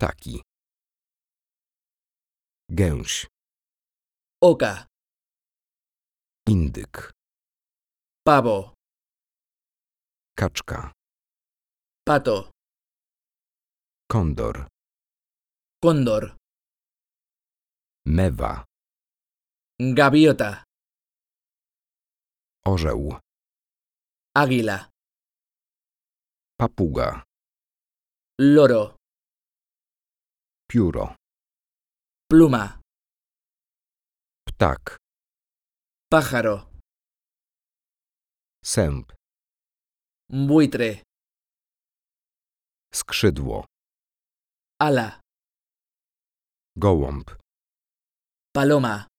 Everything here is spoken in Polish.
Ptaki. Gęś. Oca. Indyk. Pavo. Kaczka. Pato. Kondor. Cóndor. Mewa. Gaviota. Orzeł. Águila. Papuga. Loro. Pióro. Pluma. Ptak. Pájaro. Sęp. Buitre. Skrzydło. Ala. Gołąb. Paloma.